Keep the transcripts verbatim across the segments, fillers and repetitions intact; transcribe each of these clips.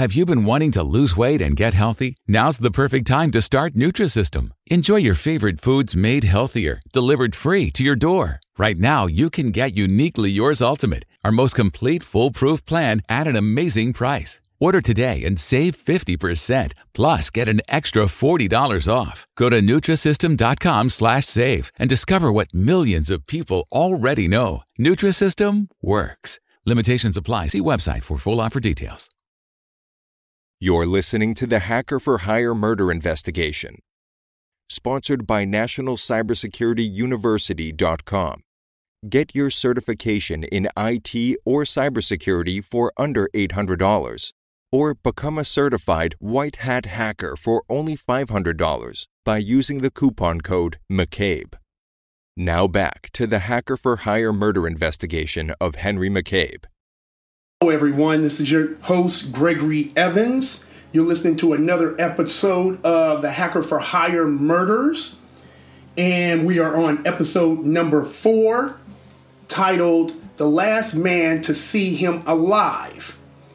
Have you been wanting to lose weight and get healthy? Now's the perfect time to start Nutrisystem. Enjoy your favorite foods made healthier, delivered free to your door. Right now, you can get Uniquely Yours Ultimate, our most complete foolproof plan at an amazing price. Order today and save fifty percent, plus get an extra forty dollars off. Go to Nutrisystem.com slash save and discover what millions of people already know. Nutrisystem works. Limitations apply. See website for full offer details. You're listening to the Hacker for Hire murder investigation, sponsored by National Cybersecurity University dot com. Get your certification in I T or cybersecurity for under eight hundred dollars, or become a certified white hat hacker for only five hundred dollars by using the coupon code McCabe. Now back to the Hacker for Hire murder investigation of Henry McCabe. Hello everyone, this is your host Gregory Evans. You're listening to another episode of the Hacker for Hire Murders, and we are on episode number four, titled The Last Man to See Him Alive.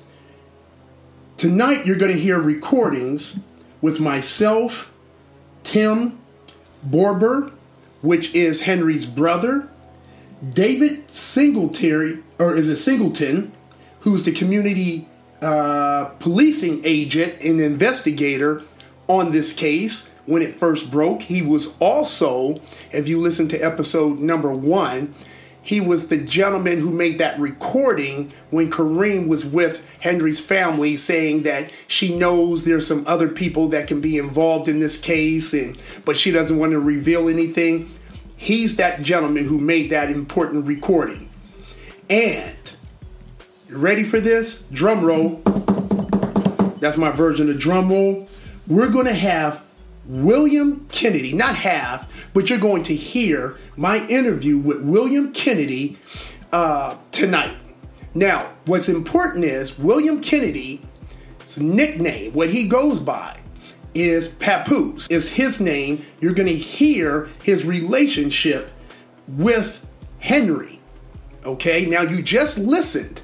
Tonight you're going to hear recordings with myself, Tim Borber, which is Henry's brother, David Singletary, or is it Singleton, who's the community uh, policing agent and investigator on this case when it first broke. He was also, if you listen to episode number one, he was the gentleman who made that recording when Kareem was with Henry's family saying that she knows there's some other people that can be involved in this case, and but she doesn't want to reveal anything. He's that gentleman who made that important recording. And you ready for this? Drum roll. That's my version of drum roll. We're going to have William Kennedy, not have, but you're going to hear my interview with William Kennedy uh, tonight. Now, what's important is William Kennedy's nickname, what he goes by, is Papoose. Is his name. You're going to hear his relationship with Henry. Okay, now you just listened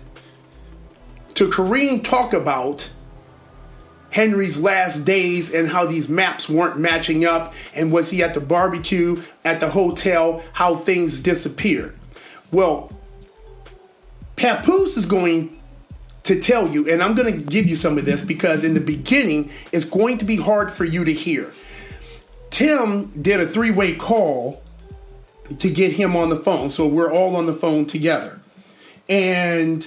to Kareem talk about Henry's last days and how these maps weren't matching up, and was he at the barbecue, at the hotel, how things disappeared. Well, Papoose is going to tell you, and I'm going to give you some of this because in the beginning, it's going to be hard for you to hear. Tim did a three-way call to get him on the phone, so we're all on the phone together. And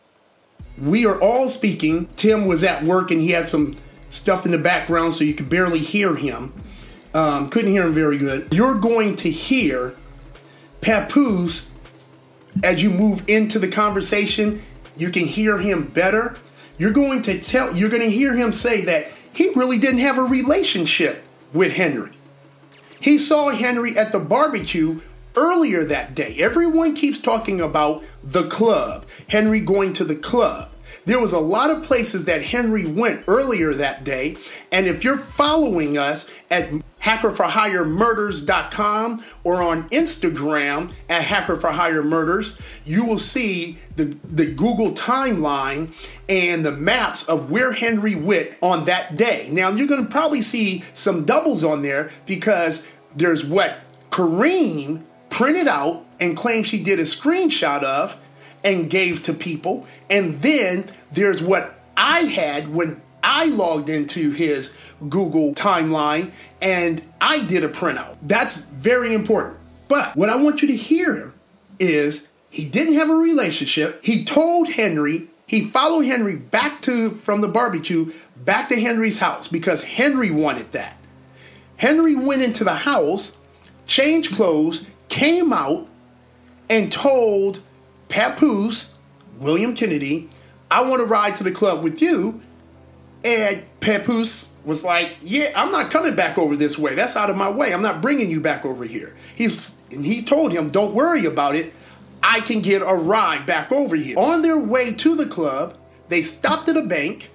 we are all speaking. Tim was at work and he had some stuff in the background so you could barely hear him. Um, couldn't hear him very good. You're going to hear Papoose as you move into the conversation. You can hear him better. You're going to tell, you're going to hear him say that he really didn't have a relationship with Henry. He saw Henry at the barbecue earlier that day. Everyone keeps talking about the club, Henry going to the club. There was a lot of places that Henry went earlier that day. And if you're following us at Hacker for Hire Murders dot com or on Instagram at Hacker for Hire Murders, you will see the, the Google timeline and the maps of where Henry went on that day. Now, you're going to probably see some doubles on there because there's what Kareem printed out and claimed she did a screenshot of and gave to people. And then there's what I had when I logged into his Google timeline and I did a printout. That's very important. But what I want you to hear is he didn't have a relationship. He told Henry, he followed Henry back to, from the barbecue, back to Henry's house because Henry wanted that. Henry went into the house, changed clothes, came out and told Papoose, William Kennedy, I want to ride to the club with you. And Papoose was like, yeah, I'm not coming back over this way. That's out of my way. I'm not bringing you back over here. He's, and he told him, don't worry about it. I can get a ride back over here. On their way to the club, they stopped at a bank,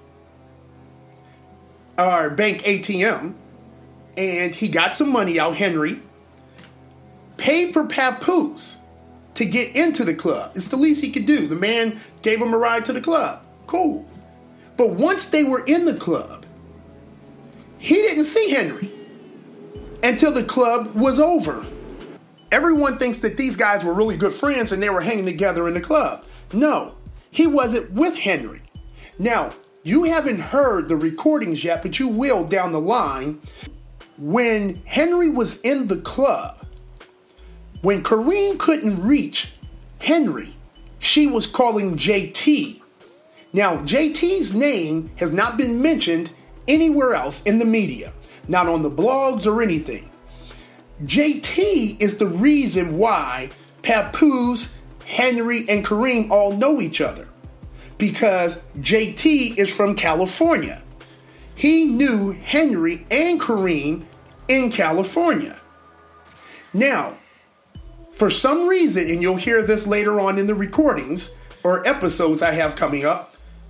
or bank A T M, and he got some money out, Henry, paid for Papoose to get into the club. It's the least he could do. The man gave him a ride to the club. Cool. But once they were in the club, he didn't see Henry until the club was over. Everyone thinks that these guys were really good friends and they were hanging together in the club. No, he wasn't with Henry. Now, you haven't heard the recordings yet, but you will down the line. When Henry was in the club, when Kareem couldn't reach Henry, she was calling J T. Now, J T's name has not been mentioned anywhere else in the media, not on the blogs or anything. J T is the reason why Papoose, Henry, and Kareem all know each other, because J T is from California. He knew Henry and Kareem in California. Now, for some reason, and you'll hear this later on in the recordings or episodes I have coming up,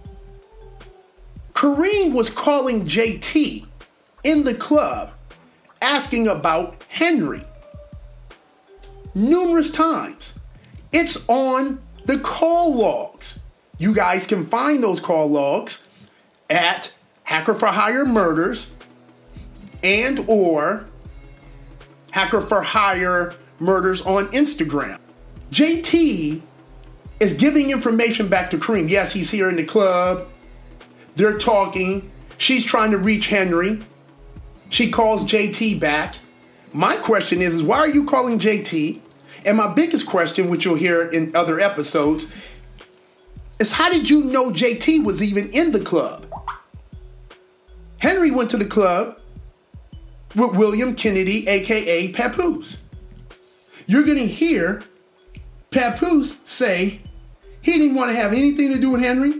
Kareem was calling J T in the club asking about Henry numerous times. It's on the call logs. You guys can find those call logs at Hacker for Hire Murders and or Hacker for Hire Murders on Instagram. J T is giving information back to Kareem. Yes, he's here in the club. They're talking. She's trying to reach Henry. She calls J T back. My question is, is why are you calling J T? And my biggest question, which you'll hear in other episodes, is how did you know J T was even in the club? Henry went to the club with William Kennedy, a k a. Papoose. You're going to hear Papoose say he didn't want to have anything to do with Henry.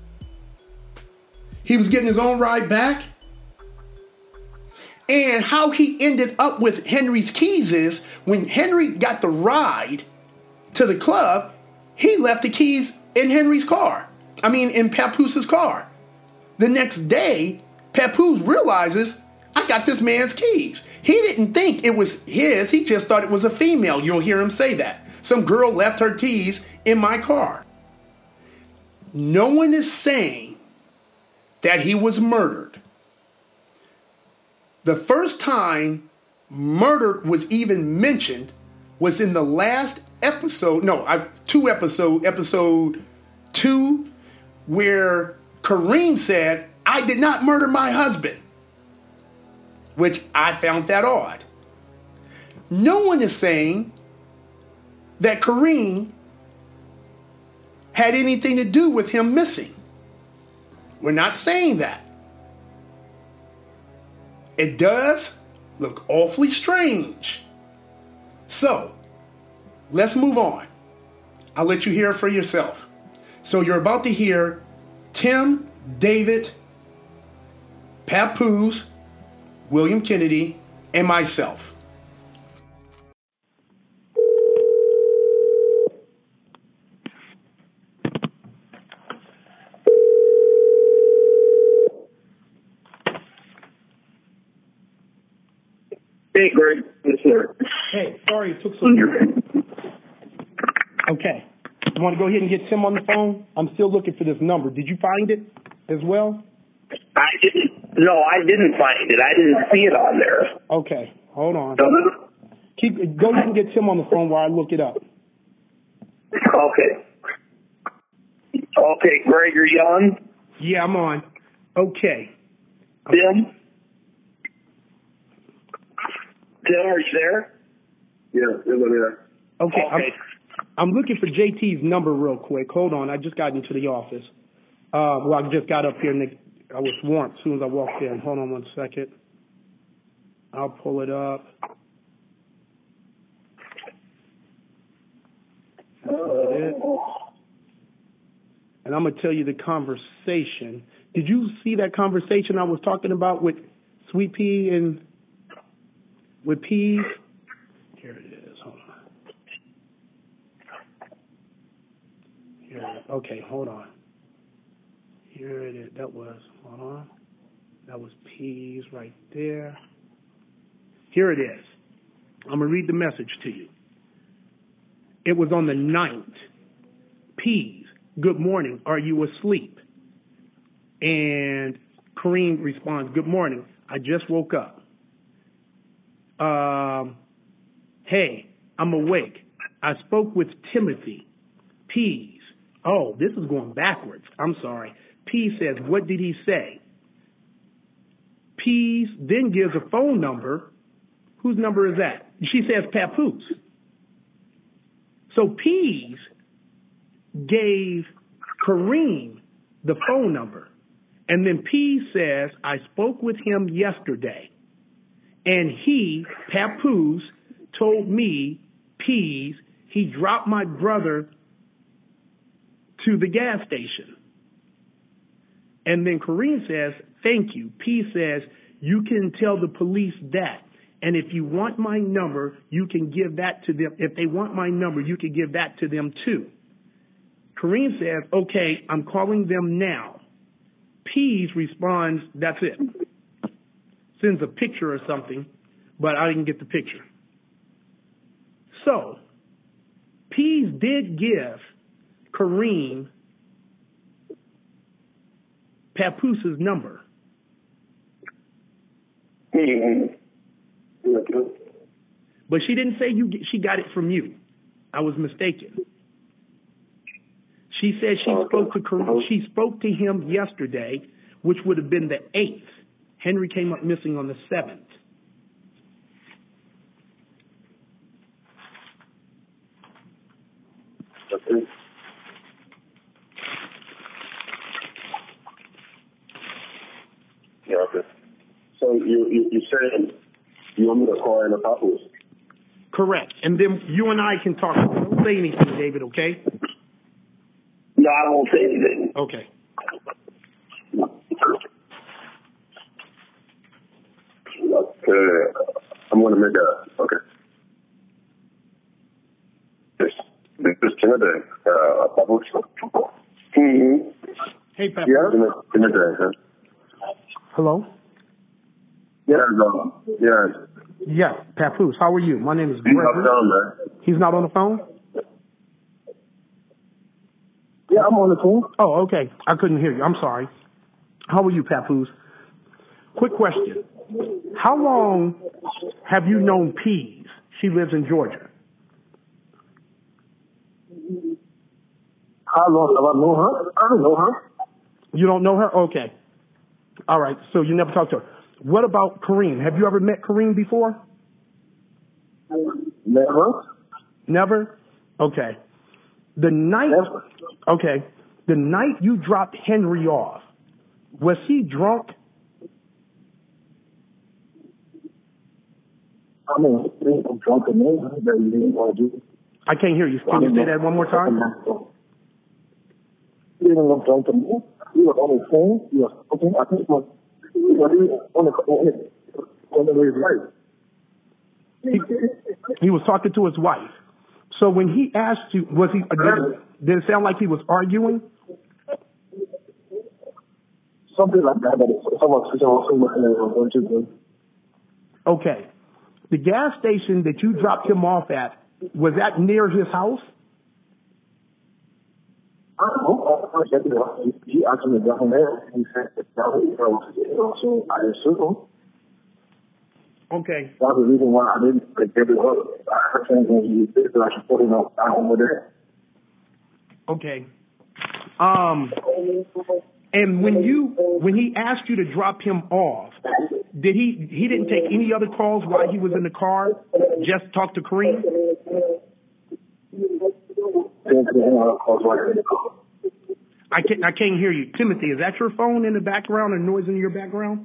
He was getting his own ride back. And how he ended up with Henry's keys is when Henry got the ride to the club, he left the keys in Henry's car. I mean, in Papoose's car. The next day, Papoose realizes, I got this man's keys. He didn't think it was his. He just thought it was a female. You'll hear him say that. Some girl left her keys in my car. No one is saying that he was murdered. The first time murder was even mentioned was in the last episode. No, I, two episode, episode two, where Kareem said, I did not murder my husband, which I found that odd. No one is saying that Kareem had anything to do with him missing. We're not saying that. It does look awfully strange. So, let's move on. I'll let you hear it for yourself. So you're about to hear Tim, David, Papoose, William Kennedy, and myself. Hey, Greg. Yes, sir. Hey, sorry it took so long. Okay. You want to go ahead and get Tim on the phone? I'm still looking for this number. Did you find it as well? I didn't. No, I didn't find it. I didn't see it on there. Okay. Hold on. No. Keep go ahead and get Tim on the phone while I look it up. Okay. Okay, Greg, are you on? Yeah, I'm on. Okay. Tim? Tim, are you there? Yeah, I'm there. Okay. Okay. I'm, I'm looking for J T's number real quick. Hold on. I just got into the office. Uh, well, I just got up here and I was warm as soon as I walked in. Hold on one second. I'll pull it up. It. And I'm going to tell you the conversation. Did you see that conversation I was talking about with Sweet Pea and with Peas? Here it is. Hold on. Here. Okay, hold on. Here it is. That was, hold on. That was Peas right there. Here it is. I'm going to read the message to you. It was on the ninth. Peas, good morning. Are you asleep? And Kareem responds, good morning. I just woke up. Um, hey, I'm awake. I spoke with Timothy. Pease. Oh, this is going backwards. I'm sorry. Pease says, what did he say? Pease then gives a phone number. Whose number is that? She says Papoose. So Pease gave Kareem the phone number. And then Pease says, I spoke with him yesterday. And he, Papoose, told me, Pease, he dropped my brother to the gas station. And then Kareem says, thank you. Pease says, you can tell the police that. And if you want my number, you can give that to them. If they want my number, you can give that to them too. Kareem says, okay, I'm calling them now. Pease responds, that's it. Sends a picture or something, but I didn't get the picture. So, Pease did give Kareem Papoose's number. Mm-hmm. But she didn't say you. She got it from you. I was mistaken. She said she okay. spoke to Kareem. She spoke to him yesterday, which would have been the eighth. Henry came up missing on the seventh. Okay. Yeah, okay. So you you you saying you want me to call in a Papoose? Correct. And then you and I can talk. Don't say anything, David, okay? No, I won't say anything. Okay. Okay. I'm going to make a, okay. This, this is Kennedy, uh, Papoose. Mm-hmm. Hey, Pepper. Yeah, Kennedy, huh? Hello? Yes, um, yes. Yes, Papoose. How are you? My name is He's Gregory. not down, man. He's not on the phone? Yeah, I'm on the phone. Oh, okay. I couldn't hear you. I'm sorry. How are you, Papoose? Quick question. How long have you known Pease? She lives in Georgia. How long have I known her? I don't know her. You don't know her? Okay. All right. So you never talked to her. What about Kareem? Have you ever met Kareem before? Never. Never? Okay. The night, Never. okay, the night you dropped Henry off, was he drunk? I mean, I'm drunk and that you didn't want to do. I can't hear you. Can you say that one more time? You didn't look drunk to me. You were on the phone. You were okay. I think my, you were on the on the on the way right. He, he was talking to his wife. So when he asked you, was he? Did, did it sound like he was arguing? Something like that. But someone someone someone Okay. The gas station that you dropped him off at, was that near his house? I don't know. He actually got him there. He said that was so I assume. Okay. That's the reason why I didn't give it up. I heard things when he did that I should put him up down over there. Okay. Um, and when you when he asked you to drop him off, did he he didn't take any other calls while he was in the car? Just talk to Kareem? I can't I can't hear you. Timothy, is that your phone in the background or noise in your background?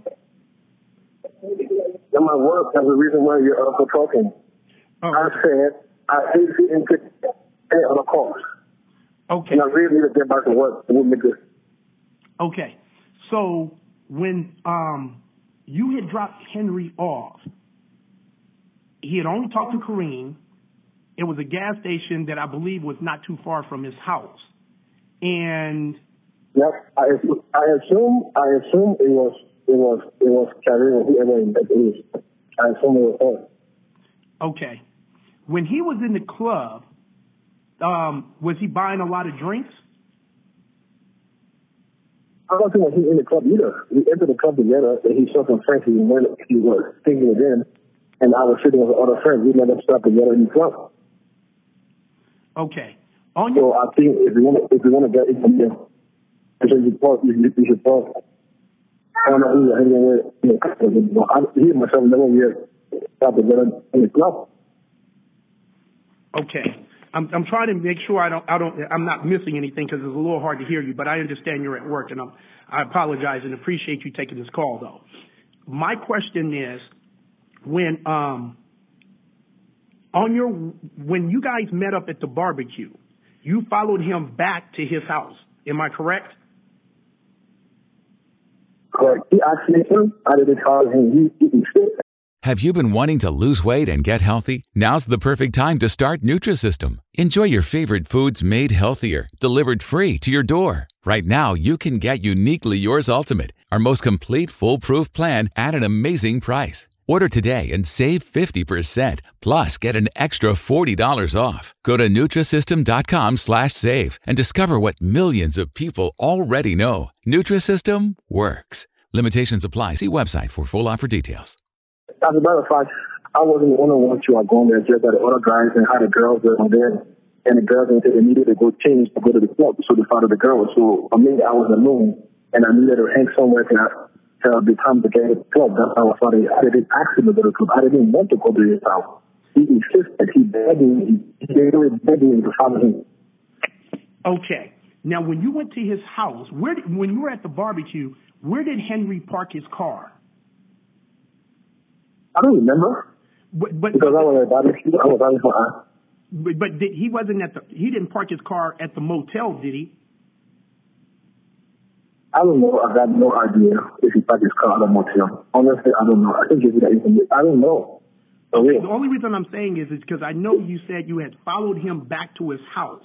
In my work, that's the reason why you're up for talking. Oh, I okay. said I hate getting on a call. Okay. And I really need to get back to work. It wouldn't be good. Okay. So when um you had dropped Henry off, he had only talked to Kareem. It was a gas station that I believe was not too far from his house. And yes, I assume I assume, I assume it was it was it was Kareem or whoever it is. I assume it was her. Okay. When he was in the club, um, was he buying a lot of drinks? I don't think he was in the club either. We entered the club together, and he saw some friends he went, he was thinking with them, and I was sitting with other friends. We never stopped together in the club. Okay. On so I think if you want to, if you want to get into this, you should pause. You should, you should pause. I don't know who you're hanging with. You know, I, he and myself never really stopped together in the club. Okay. I'm, I'm trying to make sure I don't, I don't, I'm not missing anything because it's a little hard to hear you, but I understand you're at work, and I'm, I apologize and appreciate you taking this call, though. My question is, when, um, on your, when you guys met up at the barbecue, you followed him back to his house. Am I correct? Correct. He asked me to. I didn't call him. He, he said. Have you been wanting to lose weight and get healthy? Now's the perfect time to start Nutrisystem. Enjoy your favorite foods made healthier, delivered free to your door. Right now, you can get Uniquely Yours Ultimate, our most complete foolproof plan at an amazing price. Order today and save fifty percent, plus get an extra forty dollars off. Go to Nutrisystem.com slash save and discover what millions of people already know. Nutrisystem works. Limitations apply. See website for full offer details. As a matter of fact, I wasn't the only one to go in there, just that the other guys and how the girls were there. And the girls they needed to go change to go to the club, so they followed the girls. So for me, I was alone, and I needed to hang somewhere to till the time to get to the club. That's how I thought I didn't ask him to go to the club. I didn't want to go to his house. He insisted. He begged me. He really begged me to follow him. Okay. Now, when you went to his house, where did, when you were at the barbecue, where did Henry park his car? I don't remember. But, but because I was at barbecue. I was barbecue for us. But, but did, he wasn't at the. He didn't park his car at the motel, did he? I don't know. I got no idea if he parked his car at a motel. Honestly, I don't know. I think it's that information. I don't know. Okay, the only reason I'm saying is is because I know you said you had followed him back to his house.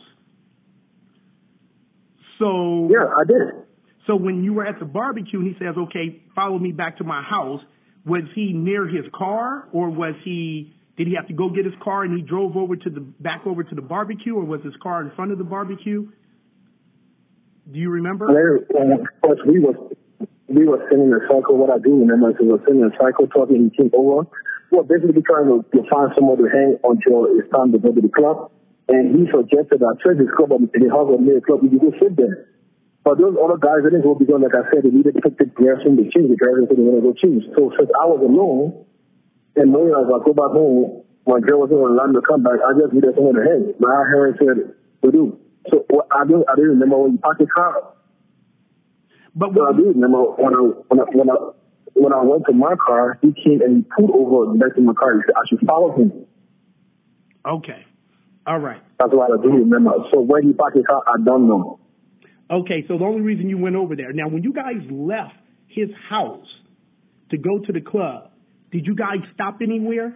So yeah, I did. So when you were at the barbecue, and he says, "Okay, follow me back to my house." Was he near his car, or was he? Did he have to go get his car and he drove over to the back over to the barbecue, or was his car in front of the barbecue? Do you remember? Well, of course, we was we were sitting in a cycle. What I do remember is we were sitting in a cycle talking. He came over. Well, basically trying to, to find somewhere to hang until it's time to go to the club. And he suggested that since it's club at the house of the club, we could go sit there. But those other guys didn't go because, like I said, they needed to pick the girls from the change. The girls didn't want to go change. So since I was alone, and knowing as I go back home, my girl wasn't allowed to come back, I just needed someone to hang. My Harry said to do. So well, I don't, I didn't remember when you parked the car. But so I do remember when I when I when I when I went to my car, he came and he pulled over next to my car. He said I should follow him. Okay, all right. That's what I do remember. So when he parked the car, I don't know. Okay, so the only reason you went over there. Now, when you guys left his house to go to the club, did you guys stop anywhere?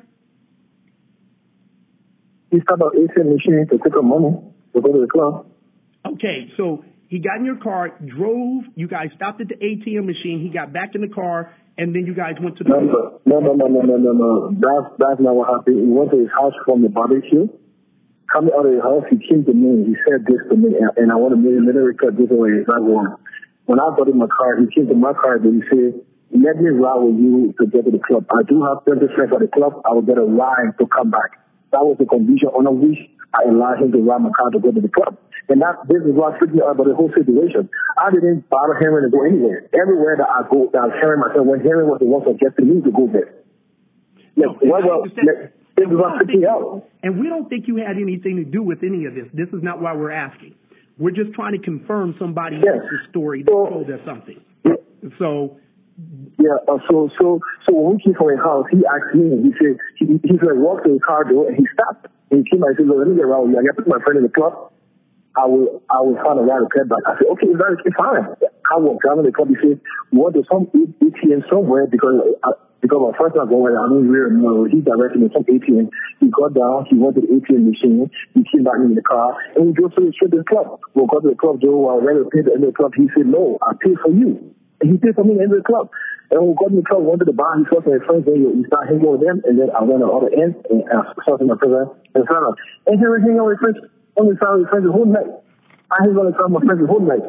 He stopped at A T M machine to pick up money to go to the club. Okay, so he got in your car, drove, you guys stopped at the A T M machine, he got back in the car, and then you guys went to the no, club. No, no, no, no, no, no, no. That's, that's not what happened. He went to his house from the barbecue. Coming out of the house, he came to me. He said this to me, and, and I want to make a little record this way. It's not one. When I got in my car, he came to my car and he said, let me ride with you to get to the club. I do have twenty friends at the club. I will get a ride to come back. That was the condition on which I allowed him to ride my car to go to the club. And that this is what freaked me out about the whole situation. I didn't bother Henry to go anywhere. Everywhere that I go, that I was hearing myself, when Henry was the one suggesting me to go there. Yes, no, well, well, this is what freaked me out. And we don't think you had anything to do with any of this. This is not why we're asking. We're just trying to confirm somebody yes. else's story that so, told us something. Yeah. So, yeah. Uh, so, so, so when we came from his house, he asked me. He said he he said walk to the car door, and he stopped. And he came and said, "Let me get around with you. I got to put my friend in the club. I will I will find a ride to get back." I said, "Okay, that's fine." I walked down to the club. He said, "We want to some A T M somewhere because." I, Because my first time going, I didn't really know. He directed me from A T M. He got down. He went to the A T M machine. He came back in the car. And we drove to the straight to the club. We got to the club, Joe. I ready to pay to enter the club. He said, no, I pay for you. And he paid for me to enter the club. And when we got in the club, we went to the bar. He saw some of his friends. Then he started hanging with them. And then I went to the other end. And I saw some of my friends. And found out. And he was hanging out with friends on the side of his friends the whole night. I hung on the side of my friends the whole night.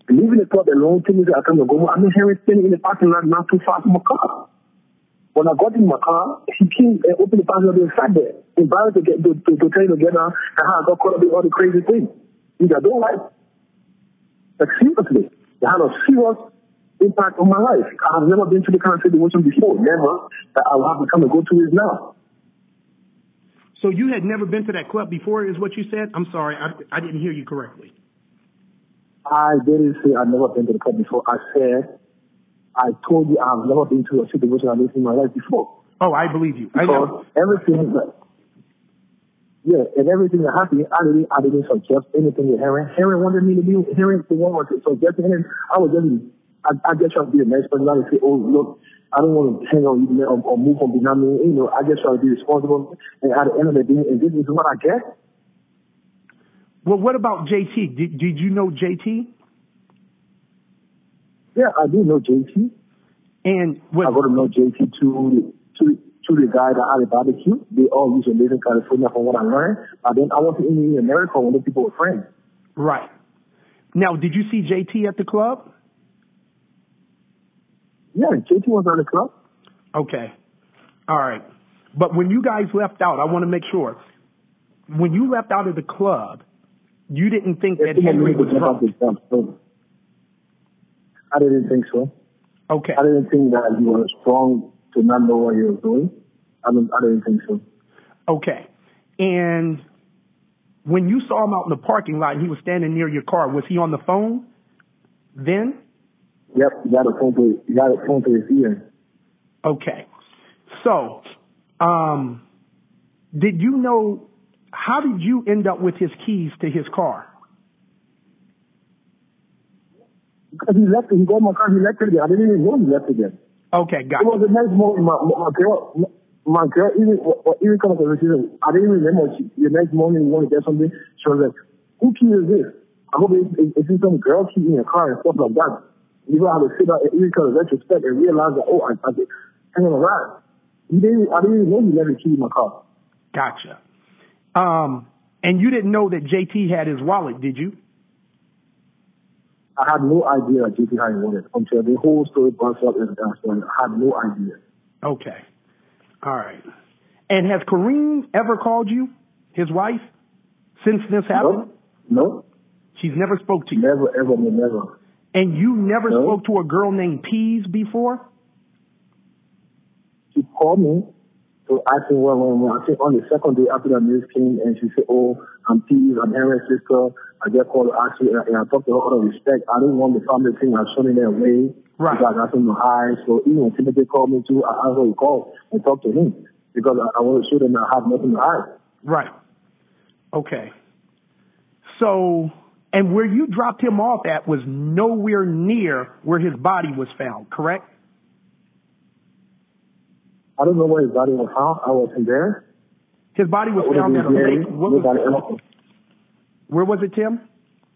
Leaving the club alone, taking the account to go. I mean, Henry standing in the parking lot not too far from my car. When I got in my car, he came and opened the passenger door and sat there, invited to get to, to, to tell you together and how I got caught up in all the crazy things. Which I don't like. Like, seriously, it had a serious impact on my life. I have never been to the kind of situation before. Never. That I will have to come and go to it now. So you had never been to that club before, is what you said? I'm sorry, I, I didn't hear you correctly. I didn't say I've never been to the club before. I said, I told you I've never been to a situation like this in my life before. Oh, I believe you. I know. Everything that, yeah, and everything that happened, I didn't, I didn't suggest anything with Henry. Henry wanted me to be, Henry the one was suggesting him. I was just, I, I just try to be a nice person. I would say, oh, look, I don't want to hang on you or, or move on behind me. You know, I just try to be responsible. And at the end of the day, and this is what I get. Well, what about J T? Did, did you know J T? Yeah, I do know J T. And what? I got to know J T to, to, to the guy that had a barbecue. They all used to live in California from what I learned. But then I wasn't even in America when the people were friends. Right. Now, did you see J T at the club? Yeah, J T was at the club. Okay. All right. But when you guys left out, I want to make sure. When you left out of the club, you didn't think that Henry was drunk? I didn't think so. Okay. I didn't think that he was strong to not know what he was doing. I didn't, I didn't think so. Okay. And when you saw him out in the parking lot and he was standing near your car, was he on the phone then? Yep, he got a phone to, he got a phone to his ear. Okay. So, um, did you know, how did you end up with his keys to his car? Because he left it, he got my car, he left it there. I didn't even know he left it there. Okay, got it. It was the next morning, my, my girl, my girl, even, even coming to the decision, I didn't even remember, she, the next morning we wanted to get something, she was like, who key is this? I hope it's, it's, it's some girl key in your car and stuff like that. You know how to sit down and even kind of retrospect and realize that, oh, I, I did, hang on a ride. He didn't, I didn't even know he left the key in my car. Gotcha. Um, and you didn't know that J T had his wallet, did you? I had no idea that J T had his wallet until the whole story burst up and that story. I had no idea. Okay. All right. And has Kareem ever called you, his wife, since this happened? No. No. She's never spoke to you? Never, ever, never. And you never no. spoke to a girl named Pease before? She called me to ask me what went on. I think on the second day after the news came and she said, oh, I'm Pease, I'm Henry's sister. I just called to ask you, and I talked to her out of respect. I didn't want the family thing. I showed in their way. Right. Because I asked him to hide. So even when Timothy called me too, I asked her to call and talk to him. Because I, I want to show them I have nothing to hide. Right. Okay. So, and where you dropped him off at was nowhere near where his body was found, correct? I don't know where his body was found. I wasn't there. His body was found at a lake. What was, where was it, Tim?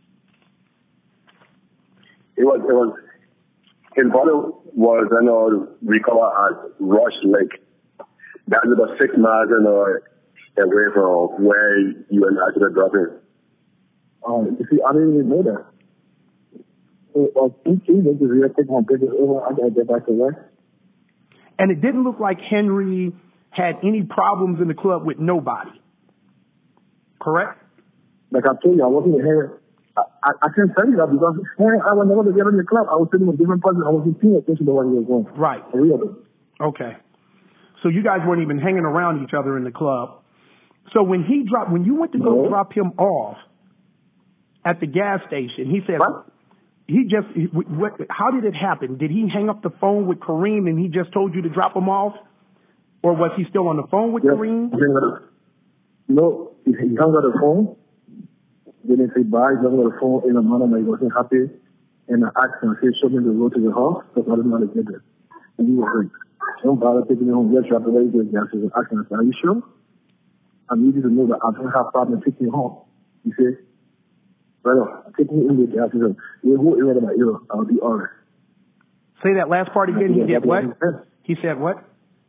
It was, it was, his body was, you know, recovered at Rush Lake. That's about six miles, you know, away from where you and I should have dropped in. Um, you see, I didn't even know that. It was eighteen days to take my business over. I gotta get back to work. And it didn't look like Henry had any problems in the club with nobody. Correct? Like I told you, I wasn't here. I, I, I can't tell you that because I was never together in the club. I was sitting with different person. I wasn't paying attention to what he was doing. Right. Really. Okay. So you guys weren't even hanging around each other in the club. So when he dropped, when you went to go no. drop him off at the gas station, he said, what? he just, he, what, how did it happen? Did he hang up the phone with Kareem and he just told you to drop him off? Or was he still on the phone with yes. Kareem? No, he hung up the phone. Didn't say bye. He hung up the phone in a manner that he wasn't happy. And I asked him, I said, show me the road to the house because I didn't know how to get there. And he was like, don't bother taking me home. Just drop the way to the gas station. I asked him, I said, are you sure? I need you to know that I don't have problem taking you home. He said, brother, take me in the gas station. The whole area of my ear, I'll be all right. Say that last part again. He did what? He said what?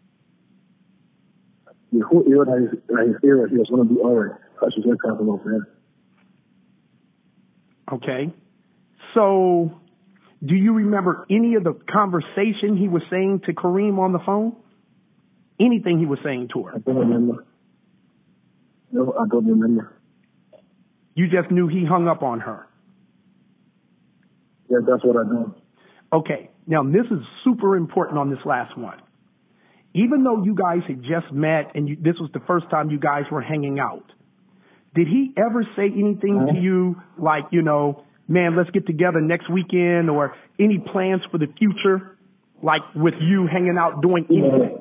The whole area of his, his area, he was going to be all right. I should just have him off there. Okay. So, do you remember any of the conversation he was saying to Kareem on the phone? Anything he was saying to her? I don't remember. No, I don't remember. You just knew he hung up on her? Yeah, that's what I know. Okay. Now, this is super important on this last one. Even though you guys had just met and you, this was the first time you guys were hanging out, did he ever say anything mm-hmm. to you like, you know, man, let's get together next weekend, or any plans for the future, like with you hanging out doing anything?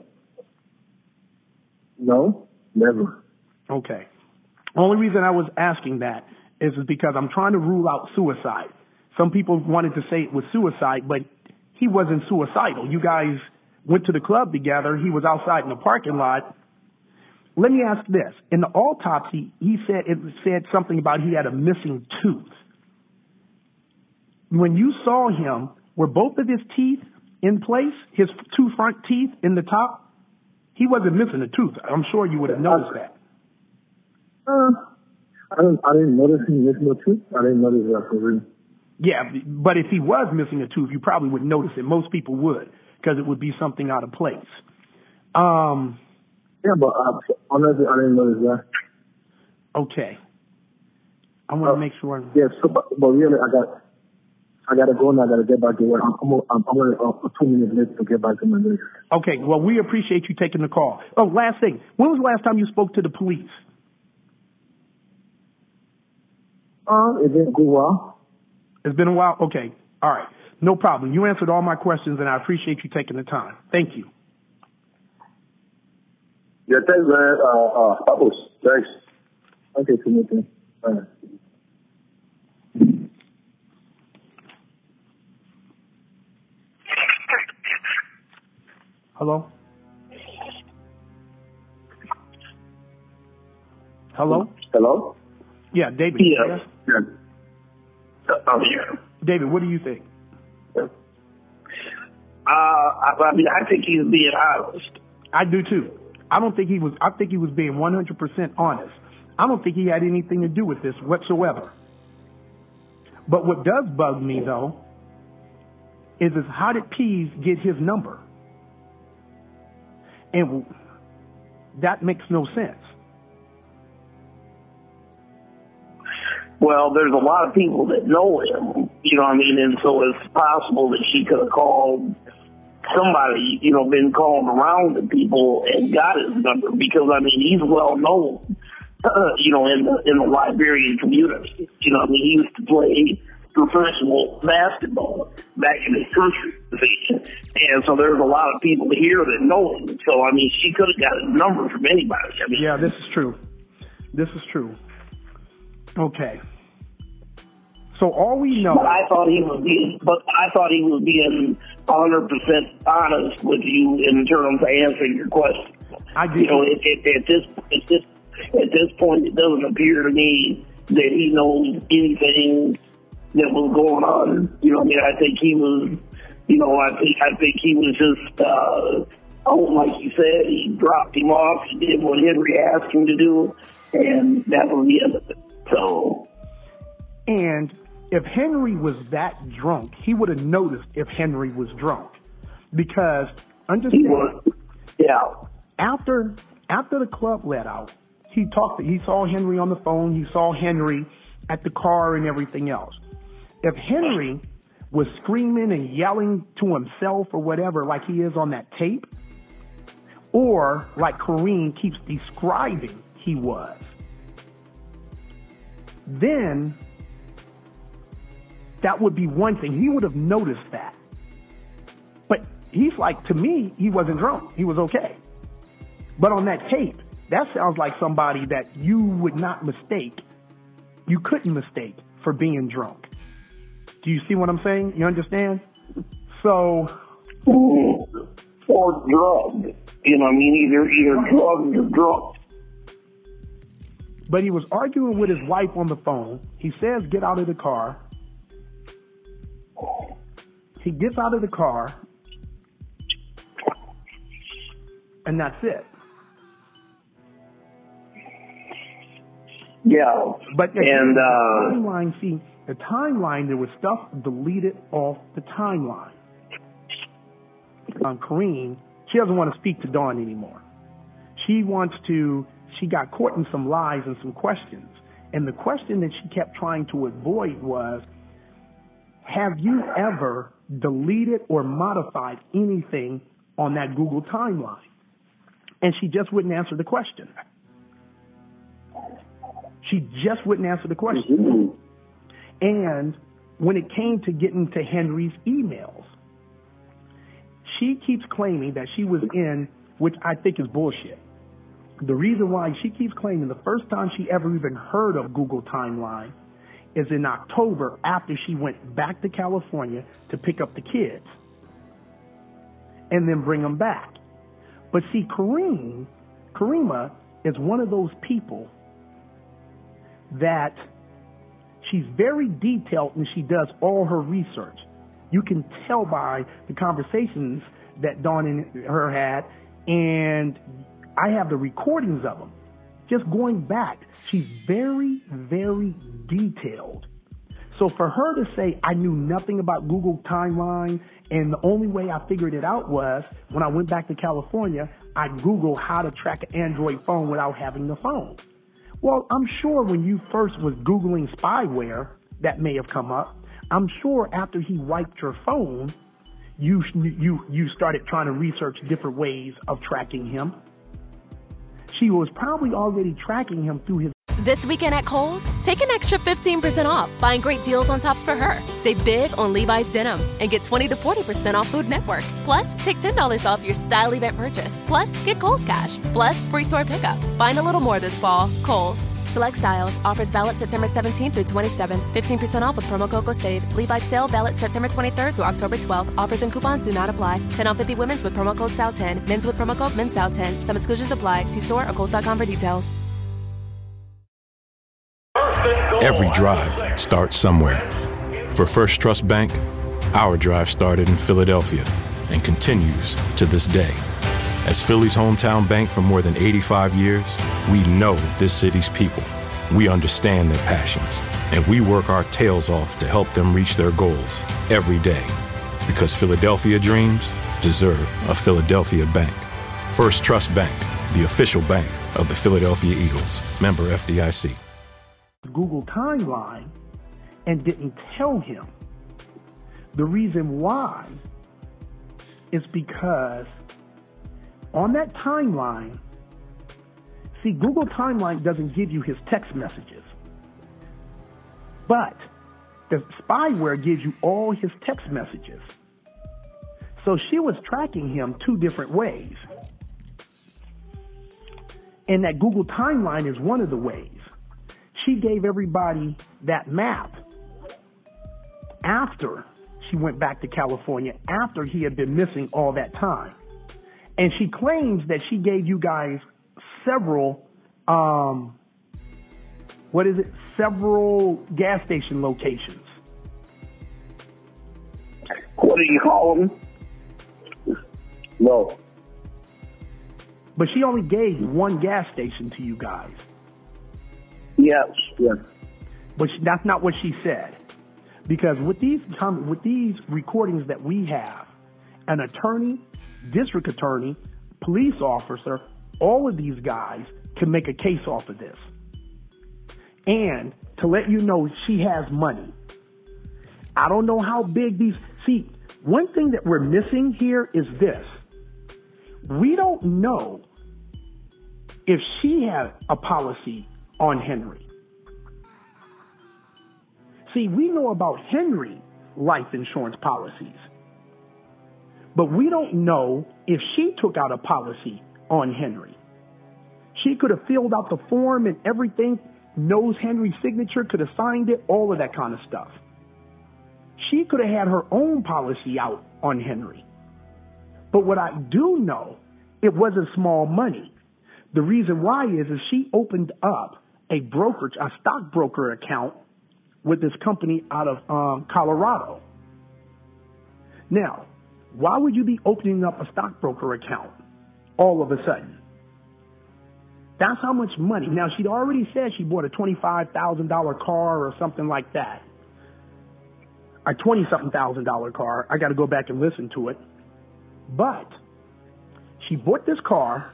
No, never. Okay. Only reason I was asking that is because I'm trying to rule out suicide. Some people wanted to say it was suicide, but he wasn't suicidal. You guys went to the club together. He was outside in the parking lot. Let me ask this. In the autopsy, he said it said something about he had a missing tooth. When you saw him, were both of his teeth in place, his two front teeth in the top? He wasn't missing a tooth. I'm sure you would have noticed that. Uh, I didn't, I didn't notice him missing a tooth. I didn't notice that for real. Yeah, but if he was missing a tooth, you probably would notice it. Most people would, because it would be something out of place. Um, yeah, but uh, honestly, I didn't notice that. Okay. I want to uh, make sure. Yeah, so, but, but really, I got, I got to go now. I got to get back to work. I'm, I'm, I'm, I'm only uh, two minutes late to get back to my desk. Okay, well, we appreciate you taking the call. Oh, last thing. When was the last time you spoke to the police? Uh, it didn't go well. It's been a while? Okay. All right. No problem. You answered all my questions, and I appreciate you taking the time. Thank you. Yeah, thanks, man. Uh, uh, Pablos, thanks. Okay, Timothy. All right. Hello? Hello? Hello? Yeah, David. Yeah. Yeah. Oh, yeah. David, what do you think? Uh, I, I mean, I think he's being honest. I do too. I don't think he was, I think he was being one hundred percent honest. I don't think he had anything to do with this whatsoever. But what does bug me though, is, is how did Pease get his number? And that makes no sense. Well, there's a lot of people that know him, you know what I mean? And so it's possible that she could have called somebody, you know, been calling around to people and got his number, because, I mean, he's well known, uh, you know, in the, in the Liberian community. You know, I mean, he used to play professional basketball back in his country. And so there's a lot of people here that know him. So, I mean, she could have got his number from anybody. I mean, yeah, this is true. This is true. Okay. So all we know. But I thought he was being, but I thought he was being one hundred percent honest with you in terms of answering your question. I do. You know, it, it, at this, at this, at this point, it doesn't appear to me that he knows anything that was going on. You know, I mean, I think he was. You know, I think I think he was just. Uh, oh, like you said, he dropped him off. He did what Henry asked him to do, and that was the end of it. So, and if Henry was that drunk, he would have noticed if Henry was drunk, because understand, he was, yeah. After after the club let out, he talked. He saw Henry on the phone. He saw Henry at the car and everything else. If Henry was screaming and yelling to himself or whatever, like he is on that tape, or like Kareem keeps describing he was, then that would be one thing. He would have noticed that. But he's like, to me, he wasn't drunk. He was okay. But on that tape, that sounds like somebody that you would not mistake. You couldn't mistake for being drunk. Do you see what I'm saying? You understand? So. Or drugged. You know what I mean? Either, either drugged or drunk. But he was arguing with his wife on the phone. He says, get out of the car. He gets out of the car. And that's it. Yeah. But and, uh, timeline, see, The timeline, there was stuff deleted off the timeline. Um, Kareem, she doesn't want to speak to Dawn anymore. She wants to, she got caught in some lies and some questions. And the question that she kept trying to avoid was, have you ever deleted or modified anything on that Google timeline? And she just wouldn't answer the question. She just wouldn't answer the question. And when it came to getting to Henry's emails, she keeps claiming that she was in, which I think is bullshit. The reason why she keeps claiming the first time she ever even heard of Google Timeline is in October after she went back to California to pick up the kids and then bring them back. But see, Kareem, Karima is one of those people that she's very detailed and she does all her research. You can tell by the conversations that Dawn and her had, and I have the recordings of them. Just going back, she's very, very detailed. So for her to say, I knew nothing about Google Timeline, and the only way I figured it out was when I went back to California, I Googled how to track an Android phone without having the phone. Well, I'm sure when you first was Googling spyware, that may have come up. I'm sure after he wiped your phone, you you you started trying to research different ways of tracking him. She was probably already tracking him through his... This weekend at Kohl's, take an extra fifteen percent off, buying great deals on tops for her. Save big on Levi's denim and get twenty to forty percent off Food Network. Plus, take ten dollars off your style event purchase. Plus, get Kohl's Cash. Plus, free store pickup. Find a little more this fall. Kohl's. Select styles. Offers valid September seventeenth through twenty-seventh. fifteen percent off with promo code SAVE. Levi's sale valid September twenty-third through October twelfth. Offers and coupons do not apply. ten off fifty women's with promo code S A L ten. Men's with promo code Men S A L ten. Some exclusions apply. See store or Kohl's dot com for details. Every drive starts somewhere. For First Trust Bank, our drive started in Philadelphia and continues to this day. As Philly's hometown bank for more than eighty-five years, we know this city's people. We understand their passions, and we work our tails off to help them reach their goals every day. Because Philadelphia dreams deserve a Philadelphia bank. First Trust Bank, the official bank of the Philadelphia Eagles. Member F D I C. Google Timeline and didn't tell him. The reason why is because on that timeline, see, Google Timeline doesn't give you his text messages, but the spyware gives you all his text messages. So she was tracking him two different ways. And that Google Timeline is one of the ways. She gave everybody that map after she went back to California, after he had been missing all that time. And she claims that she gave you guys several, um, what is it, several gas station locations. What do you call them? No. But she only gave one gas station to you guys. Yes, yes. But she, that's not what she said. Because with these with these recordings that we have, an attorney, district attorney, police officer, all of these guys can make a case off of this. And to let you know, she has money. I don't know how big these... See, one thing that we're missing here is this. We don't know if she had a policy on Henry. See, we know about Henry life insurance policies, but we don't know if she took out a policy on Henry. She could have filled out the form and everything, knows Henry's signature, could have signed it, all of that kind of stuff. She could have had her own policy out on Henry. But what I do know, it wasn't small money. The reason why is, is she opened up a brokerage, a stockbroker account with this company out of um, Colorado. Now, why would you be opening up a stockbroker account all of a sudden? That's how much money. Now, she'd already said she bought a twenty-five thousand dollars car or something like that. a twenty-something thousand dollar car. I got to go back and listen to it. But she bought this car,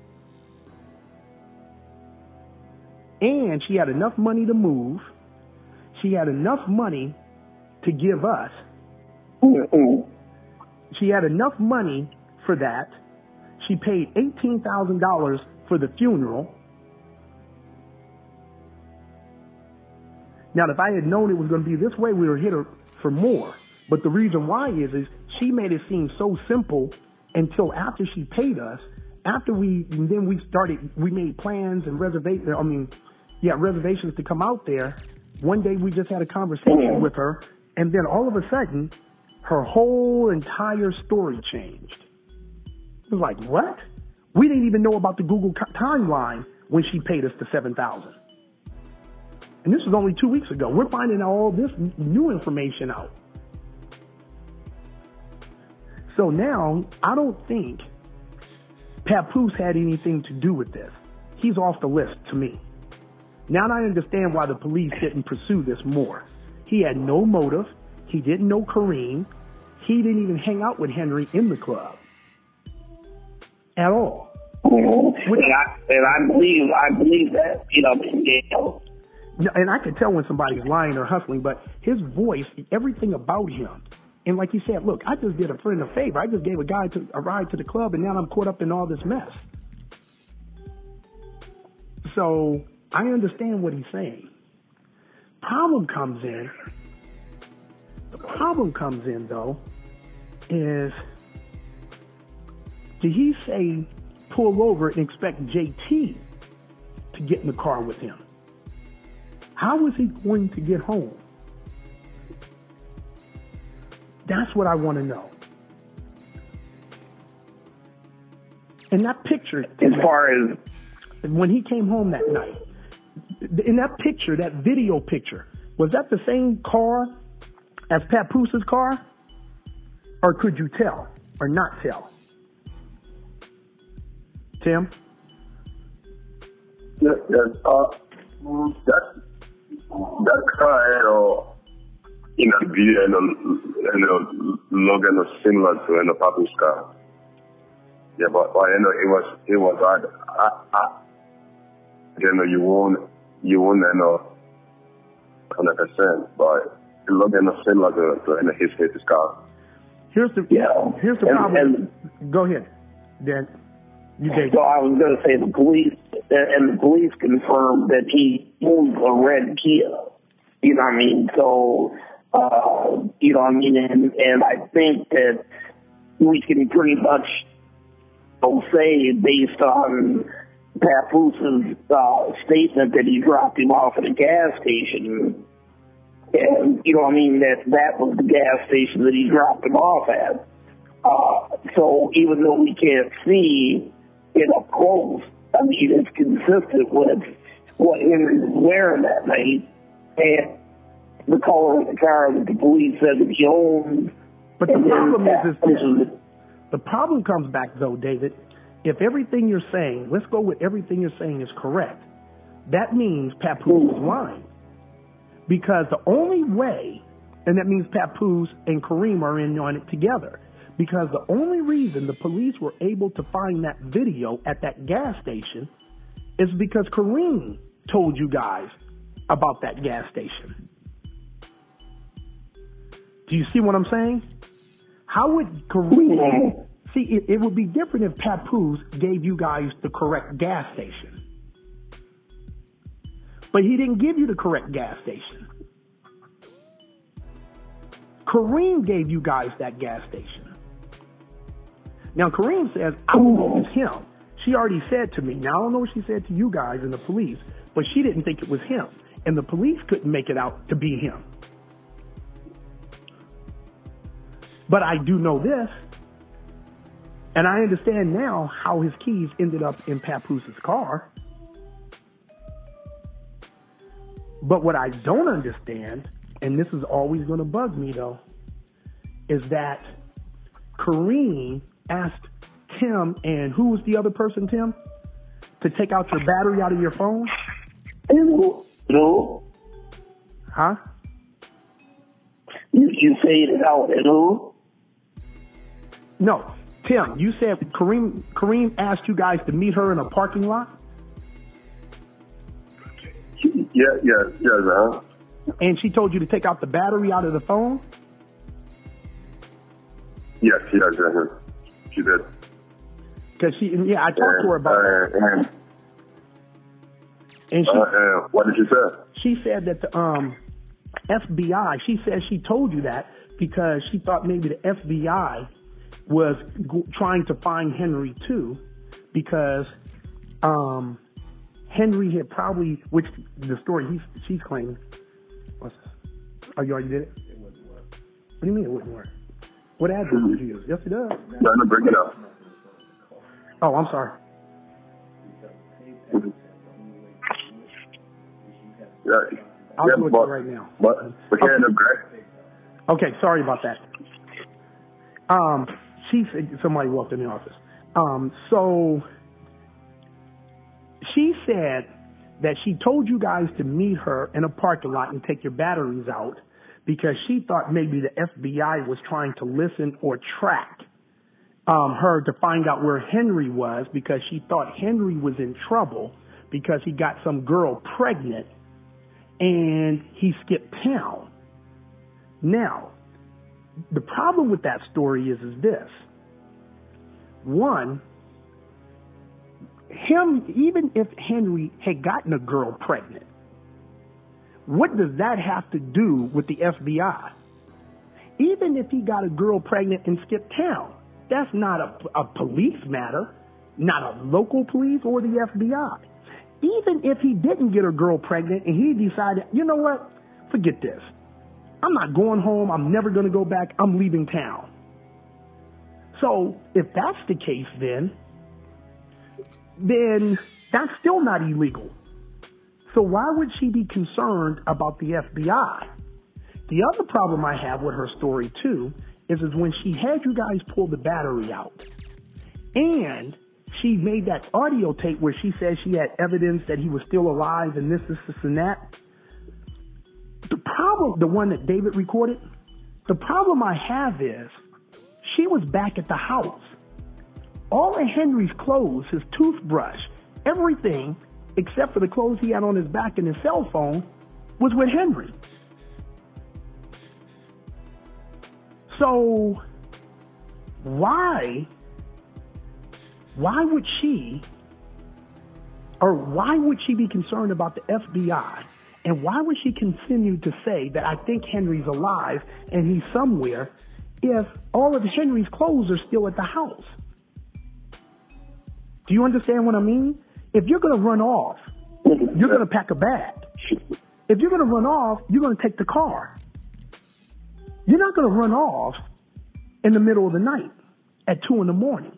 and she had enough money to move. She had enough money to give us. Mm-hmm. She had enough money for that. She paid eighteen thousand dollars for the funeral. Now, if I had known it was going to be this way, we would hit her for more. But the reason why is, is she made it seem so simple until after she paid us. After we, and then we started, we made plans and reservations. I mean, yeah, reservations to come out there. One day we just had a conversation with her, and then all of a sudden, her whole entire story changed. It was like, what? We didn't even know about the Google timeline when she paid us the seven thousand dollars. And this was only two weeks ago. We're finding all this new information out. So now, I don't think Papoose had anything to do with this. He's off the list to me. Now I understand why the police didn't pursue this more. He had no motive. He didn't know Kareem. He didn't even hang out with Henry in the club at all. Mm-hmm. And, I, and I believe I believe that, you know, yeah. And I can tell when somebody's lying or hustling, but his voice, everything about him. And like he said, look, I just did a friend a favor. I just gave a guy to, a ride to the club, and now I'm caught up in all this mess. So I understand what he's saying. Problem comes in. The problem comes in, though, is did he say pull over and expect J T to get in the car with him? How was he going to get home? That's what I want to know. And that picture, as far as when he came home that night, in that picture, that video picture, was that the same car as Papoose's car? Or could you tell or not tell? Tim? Yes, yes. Uh, that, that car had a, in a video and a, and a logo similar to in a Papoose car. Yeah, but, but you know, it was, it was hard. I, I, you know, you won't, you won't know one hundred percent, but it looked similar to, to in his, his car. Here's the, yeah. Here's the and, problem. And, Go ahead, Dan. You gave so I was going to say the police, and the police confirmed that he owned a red Kia. You know what I mean? So, uh, you know what I mean? And, and I think that we can pretty much say, based on Papoose's uh, statement that he dropped him off at a gas station, and, you know what I mean, that that was the gas station that he dropped him off at. Uh, so even though we can't see it up close, I mean, it's consistent with what Henry was wearing that night and the color of the car that the police said that he owned. But the problem is, is this. The problem comes back, though, David. If everything you're saying, let's go with everything you're saying is correct, that means Papoose is lying. Because the only way, and that means Papoose and Kareem are in on it together, because the only reason the police were able to find that video at that gas station is because Kareem told you guys about that gas station. Do you see what I'm saying? How would Kareem... See, it, it would be different if Papoose gave you guys the correct gas station. But he didn't give you the correct gas station. Kareem gave you guys that gas station. Now, Kareem says, I don't know if it's him. She already said to me, now I don't know what she said to you guys and the police, but she didn't think it was him. And the police couldn't make it out to be him. But I do know this, and I understand now how his keys ended up in Papoose's car. But what I don't understand, and this is always going to bug me though, is that Kareem asked Tim, and who was the other person, Tim, to take out your battery out of your phone? No. Huh? You, you faded it out and who? No, Tim, you said Kareem Kareem asked you guys to meet her in a parking lot? Yeah, yeah, yeah, uh-huh. And she told you to take out the battery out of the phone? Yes, yes, uh-huh. She did. Because she, yeah, I talked and, to her about uh, that. And, and she, uh, uh, what did she say? She said that the um, F B I, she said she told you that because she thought maybe the F B I was g- trying to find Henry too, because um, Henry had probably, which the story he's, she's claiming. What's this? Oh, you already did it? It wouldn't work. What do you mean it wouldn't work? What address mm-hmm. did you use? Yes, it does. No, no, bring it up. Oh, I'm sorry. Mm-hmm. Yeah. I'll yeah, do it but, right now. But, but okay. Okay. okay, sorry about that. Um, she said somebody walked in the office. Um, so she said that she told you guys to meet her in a parking lot and take your batteries out because she thought maybe the F B I was trying to listen or track um, her to find out where Henry was, because she thought Henry was in trouble because he got some girl pregnant and he skipped town. Now, the problem with that story is, is this. One, him, even if Henry had gotten a girl pregnant, what does that have to do with the F B I? Even if he got a girl pregnant and skipped town, that's not a, a police matter, not a local police or the F B I. Even if he didn't get a girl pregnant and he decided, you know what, forget this. I'm not going home. I'm never going to go back. I'm leaving town. So if that's the case, then, then that's still not illegal. So why would she be concerned about the F B I? The other problem I have with her story, too, is, is when she had you guys pull the battery out and she made that audio tape where she said she had evidence that he was still alive and this, this, this, and that. The problem, the one that David recorded, the problem I have is she was back at the house. All of Henry's clothes, his toothbrush, everything, except for the clothes he had on his back and his cell phone, was with Henry. So why, why would she, or why would she be concerned about the F B I? And why would she continue to say that I think Henry's alive and he's somewhere if all of Henry's clothes are still at the house? Do you understand what I mean? If you're going to run off, you're going to pack a bag. If you're going to run off, you're going to take the car. You're not going to run off in the middle of the night at two in the morning.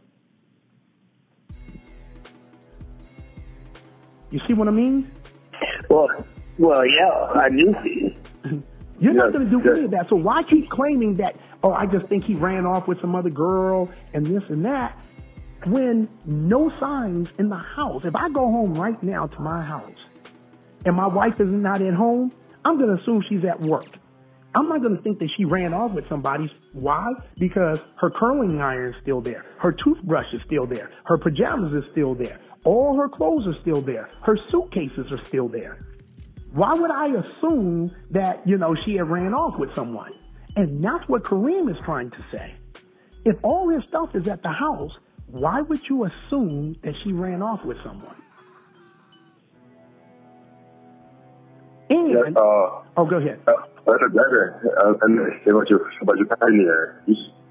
You see what I mean? Well, well, yeah, I do see. You're yes, not going to do yes. any of that. So why keep claiming that, oh, I just think he ran off with some other girl and this and that, when no signs in the house? If I go home right now to my house and my wife is not at home, I'm going to assume she's at work. I'm not going to think that she ran off with somebody. Why? Because her curling iron is still there. Her toothbrush is still there. Her pajamas are still there. All her clothes are still there. Her suitcases are still there. Why would I assume that, you know, she had ran off with someone? And that's what Kareem is trying to say. If all his stuff is at the house, why would you assume that she ran off with someone? And, yeah, uh, oh, go ahead. Uh, that's uh, and about your about your pioneer.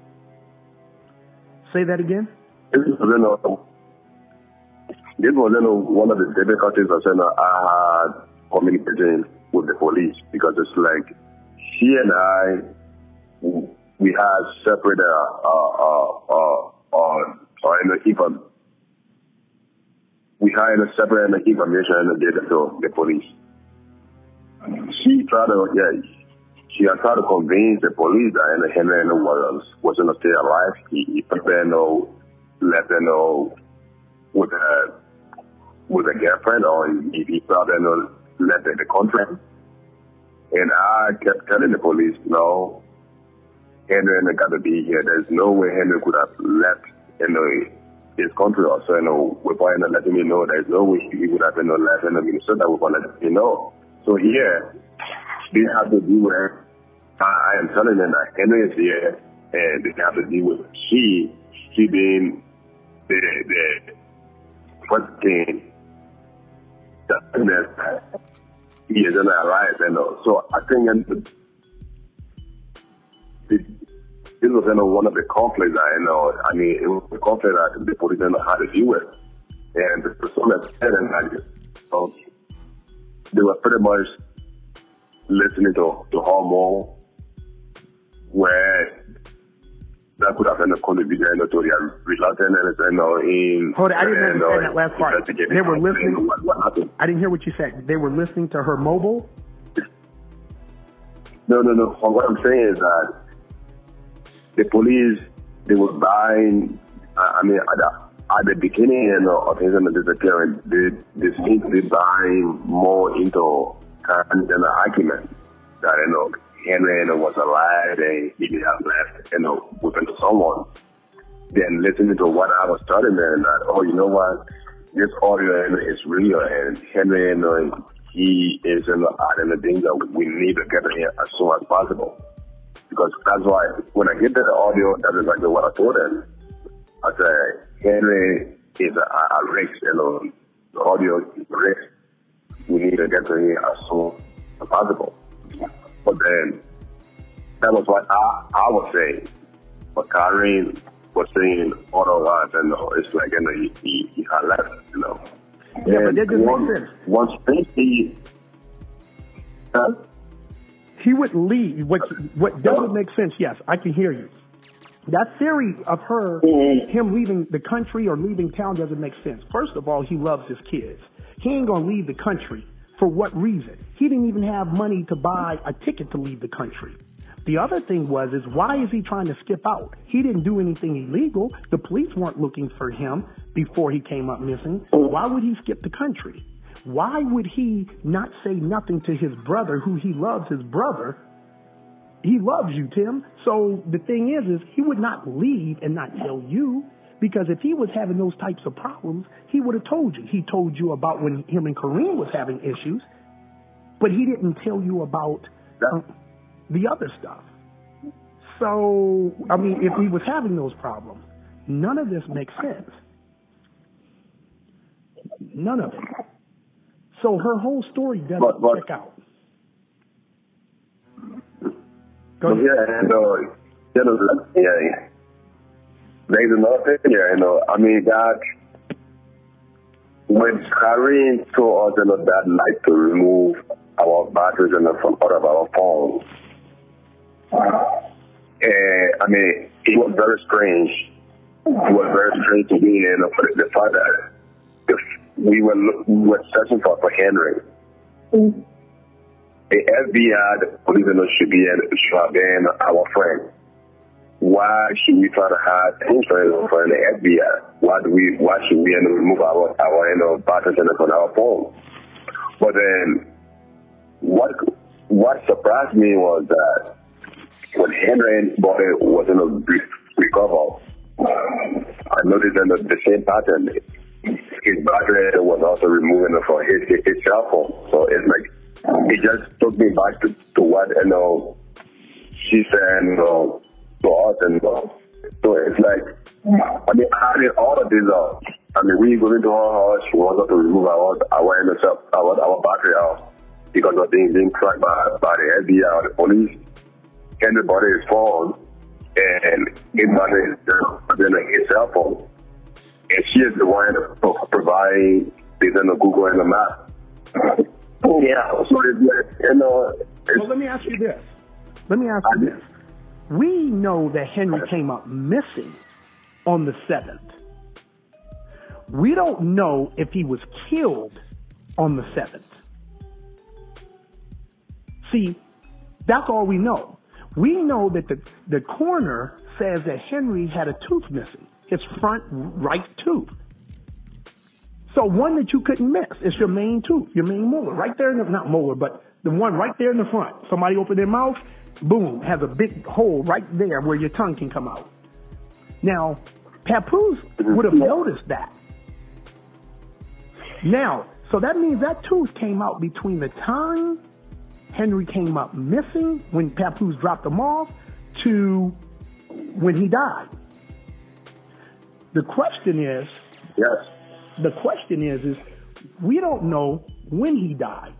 Say that again. This was this was one of the difficulties that I had communicating with the police, because it's like she and I, we had separate uh uh uh uh, uh in the inform we had a separate information and data to the police. She tried to yeah she had tried to convince the police that Henry was wasn't still alive. He, he let them know let them know with a with a girlfriend, or if he tried to know let the, the contract. And I kept telling the police, no, Henry and got to be here. There's no way Henry could have left, you know, his country also, you know, without you know, letting me know. There's no way he would have, you know, left in Minnesota without letting me know. So here, they have to deal with, I, I am telling them that Henry is here, and they have to deal with she, she being the, the first thing that he is in our life, you know. So I think and it, this was, you know, one of the conflicts that, you know, I mean, it was a conflict that the police didn't know how to deal with. And the person that said it, I just, um, they were pretty much listening to, to hormone, where that could have been a contributor, you know, to their reluctant and, you know, in... Hold on, I didn't and, understand uh, that last part. They were listening... What, what happened. I didn't hear what you said. They were listening to her mobile? No, no, no. What I'm saying is that the police, they were buying, I mean, at the, at the beginning, you know, of his disappearance, they, they seem to be buying more into kind of an argument that, you know, Henry, you know, was alive and he had left, you know, within someone. Then listening to what I was telling them that, oh, you know what, this audio, you know, is real, and Henry, you know, he is in the, in the danger. We need to get him here as soon as possible. Because that's why when I get the audio, that is exactly what I told them. I said, Henry is a, a risk, you know, the audio is a risk. We need to get to him as soon as possible. But then, that was what I, I was saying. But Karen was saying otherwise, and you know, it's like, you know, he, he, he had left, you know. Yeah, and but that doesn't once, make sense. Once they see, huh? He would leave. What what doesn't make sense, yes, I can hear you. That theory of her, mm-hmm. him leaving the country or leaving town doesn't make sense. First of all, he loves his kids. He ain't going to leave the country. For what reason? He didn't even have money to buy a ticket to leave the country. The other thing was, is why is he trying to skip out? He didn't do anything illegal. The police weren't looking for him before he came up missing. Why would he skip the country? Why would he not say nothing to his brother, who he loves, his brother? He loves you, Tim. So the thing is, is he would not leave and not tell you, because if he was having those types of problems, he would have told you. He told you about when him and Kareem was having issues, but he didn't tell you about uh, the other stuff. So, I mean, if he was having those problems, none of this makes sense. None of it. So her whole story doesn't but, but, check out. Go ahead. Yeah, and, uh, you know, yeah, there's another thing here, you know, I mean, that when Kareem told us, you know, that like to remove our batteries, you know, from out of our phones, and I mean, it was very strange. It was very strange to me, you know, for the fact that the We were we were searching for, for Henry. Mm-hmm. The F B I, the police, you know, should be should have been our friend. Why should we try to hide things from, from the F B I? Why do we? Why should we, you know, remove our our you know batteries on our phone? But then, what what surprised me was that when Henry's body was in a recover, I noticed that the same pattern. His battery was also removing it from his, his, his cell phone. So it's like, it just took me back to, to what, you know, she said, you know, to us. And uh, so it's like, I mean, I mean, all of this, uh, I mean, we go into her house, she wants us to remove our, our, our, our battery out because of things being tracked by, by the F B I or the police. Everybody is phone, and his battery is in his cell phone. And she is the one providing these in the Google and the map. Yeah, so it's, you know. It's, well, let me ask you this. Let me ask you this. We know that Henry came up missing on the seventh. We don't know if he was killed on the seventh. See, that's all we know. We know that the, the coroner says that Henry had a tooth missing. His front right tooth. So one that you couldn't miss is your main tooth, your main molar, right there in the, not molar, but the one right there in the front. Somebody opened their mouth, boom, has a big hole right there where your tongue can come out. Now, Papoose would have noticed that. Now, so that means that tooth came out between the time Henry came up missing, when Papoose dropped him off, to when he died. The question is, yes. The question is, is we don't know when he died.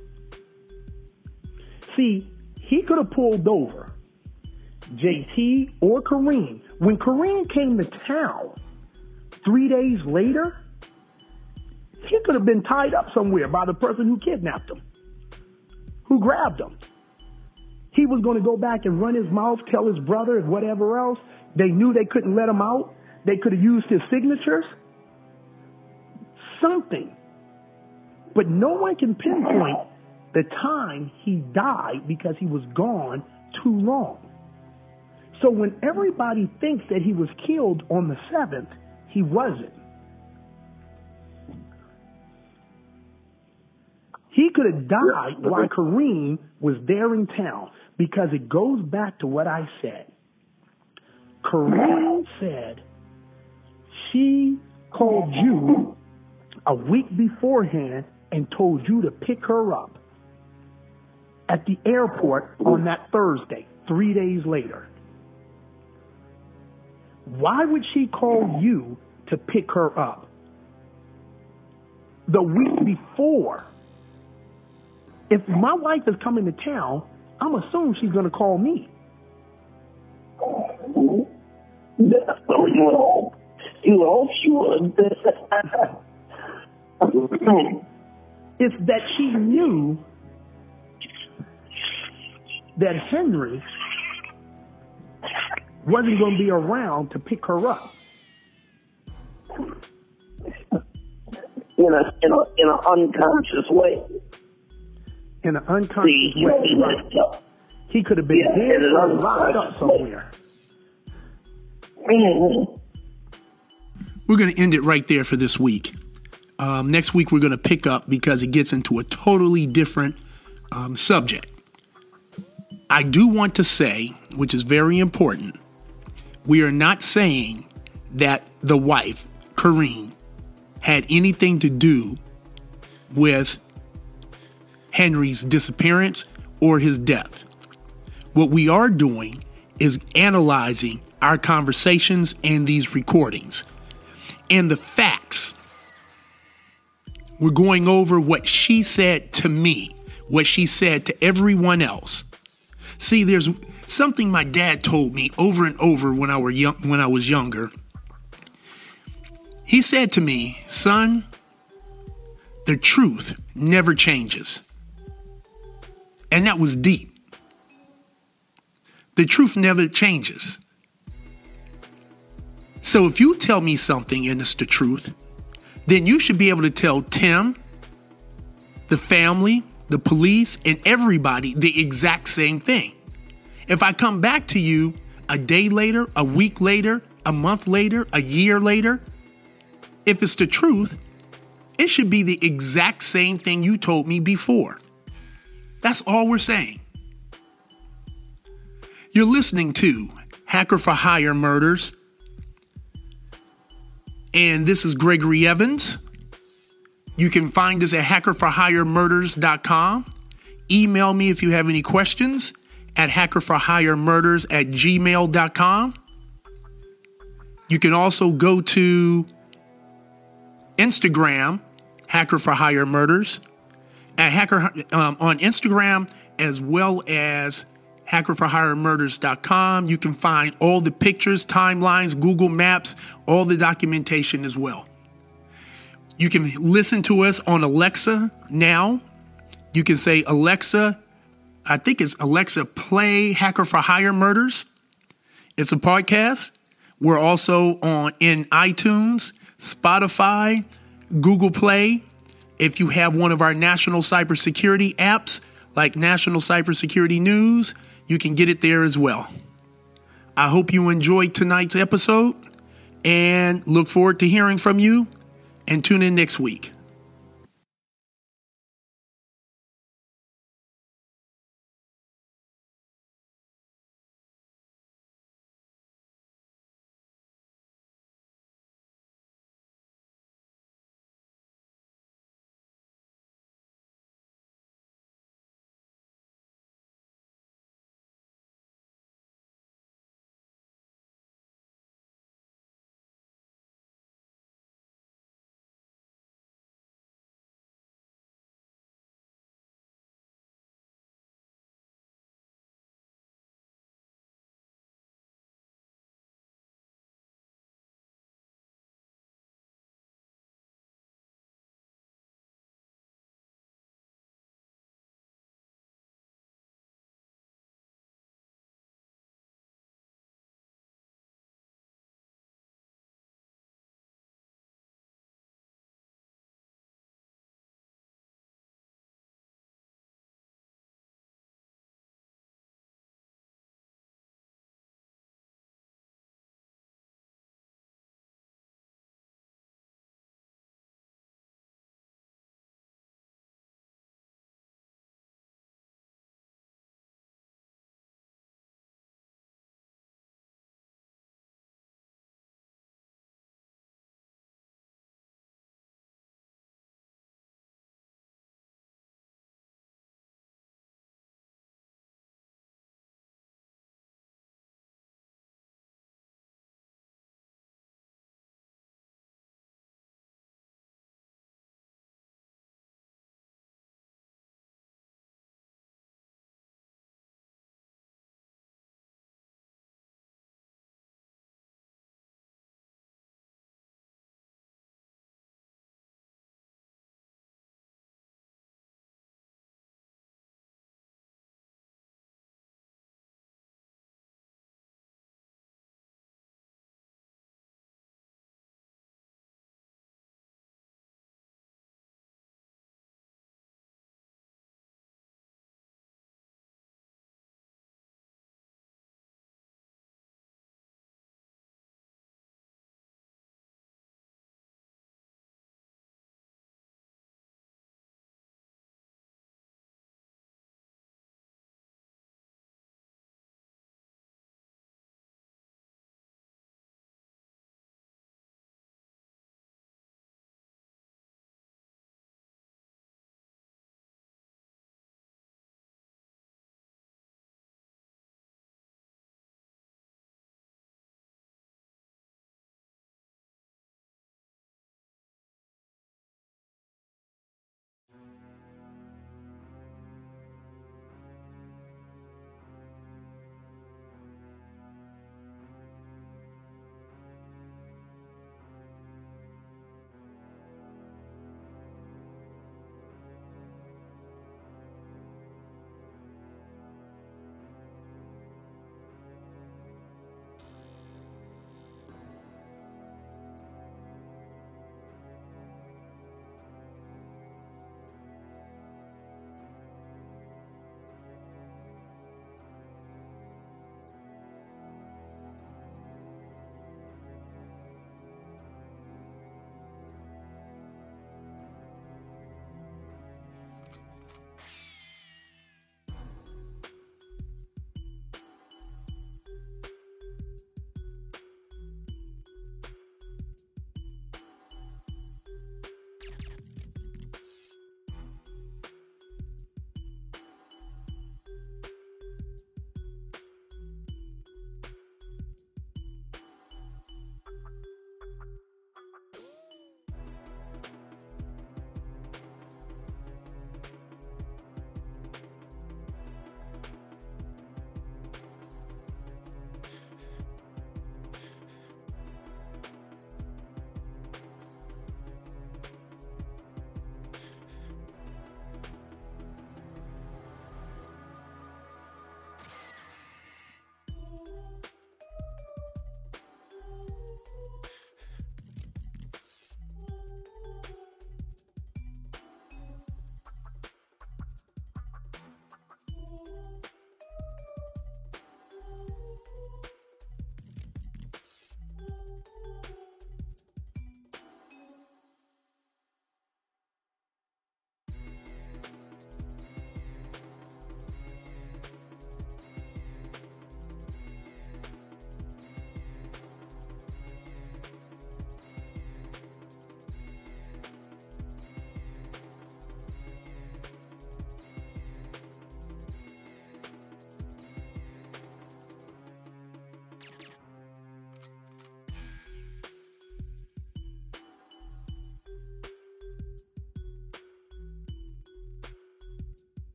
See, he could have pulled over J T or Kareem. When Kareem came to town three days later, he could have been tied up somewhere by the person who kidnapped him, who grabbed him. He was going to go back and run his mouth, tell his brother and whatever else. They knew they couldn't let him out. They could have used his signatures. Something. But no one can pinpoint the time he died because he was gone too long. So when everybody thinks that he was killed on the seventh, he wasn't. He could have died while Kareem was there in town, because it goes back to what I said. Kareem said she called you a week beforehand and told you to pick her up at the airport on that Thursday, three days later. Why would she call you to pick her up the week before? If my wife is coming to town, I'm assuming she's going to call me. That's so you hope. You hope she would. It's that she knew that Henry wasn't going to be around to pick her up. In a in a in an unconscious way. In an unconscious See, way, right? He could have been yeah, dead or locked up somewhere. Mm-hmm. We're going to end it right there for this week. Um, next week, we're going to pick up because it gets into a totally different um, subject. I do want to say, which is very important, we are not saying that the wife, Kareem, had anything to do with Henry's disappearance or his death. What we are doing is analyzing our conversations and these recordings and the facts. We're going over what she said to me, what she said to everyone else. See, there's something my dad told me over and over when I were young, when I was younger. He said to me, son, the truth never changes. And that was deep. The truth never changes. So if you tell me something and it's the truth, then you should be able to tell Tim, the family, the police, and everybody the exact same thing. If I come back to you a day later, a week later, a month later, a year later, if it's the truth, it should be the exact same thing you told me before. That's all we're saying. You're listening to Hacker for Hire Murders. And this is Gregory Evans. You can find us at hacker for hire murders dot com. Email me if you have any questions at hacker for hire murders at gmail dot com. You can also go to Instagram, Hacker for Hire Murders, at Hacker um, on Instagram, as well as hacker for hire murders dot com. You can find all the pictures, timelines, Google Maps, all the documentation as well. You can listen to us on Alexa now. You can say, Alexa, I think it's Alexa, play Hacker for Hire Murders. It's a podcast. We're also on in iTunes, Spotify, Google Play. If you have one of our national cybersecurity apps, like National Cybersecurity News, you can get it there as well. I hope you enjoyed tonight's episode and look forward to hearing from you, and tune in next week.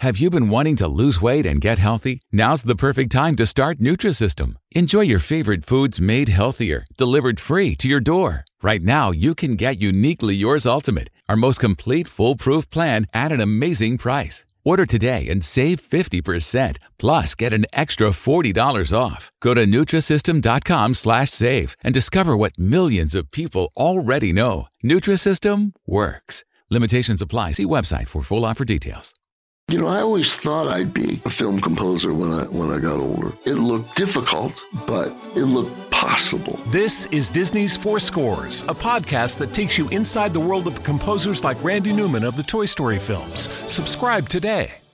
Have you been wanting to lose weight and get healthy? Now's the perfect time to start Nutrisystem. Enjoy your favorite foods made healthier, delivered free to your door. Right now, you can get Uniquely Yours Ultimate, our most complete foolproof plan at an amazing price. Order today and save fifty percent, plus get an extra forty dollars off. Go to Nutrisystem.com slash save and discover what millions of people already know. Nutrisystem works. Limitations apply. See website for full offer details. You know, I always thought I'd be a film composer when I when I got older. It looked difficult, but it looked possible. This is Disney's Four Scores, a podcast that takes you inside the world of composers like Randy Newman of the Toy Story films. Subscribe today.